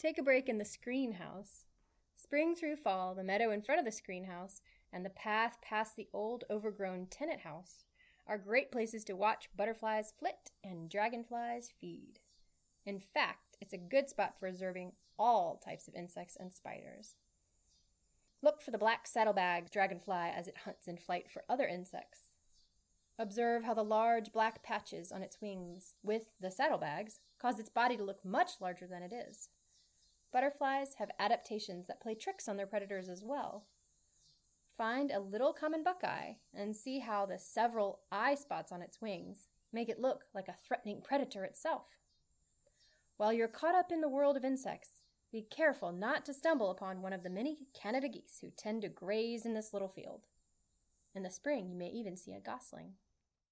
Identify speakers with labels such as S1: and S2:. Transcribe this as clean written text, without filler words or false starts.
S1: take a break in the screen house. Spring through fall, the meadow in front of the screen house and the path past the old overgrown tenant house are great places to watch butterflies flit and dragonflies feed. In fact, it's a good spot for observing all types of insects and spiders. Look for the black saddlebag dragonfly as it hunts in flight for other insects. Observe how the large black patches on its wings, with the saddlebags, cause its body to look much larger than it is. Butterflies have adaptations that play tricks on their predators as well. Find a little common buckeye and see how the several eye spots on its wings make it look like a threatening predator itself. While you're caught up in the world of insects, be careful not to stumble upon one of the many Canada geese who tend to graze in this little field. In the spring, you may even see a gosling.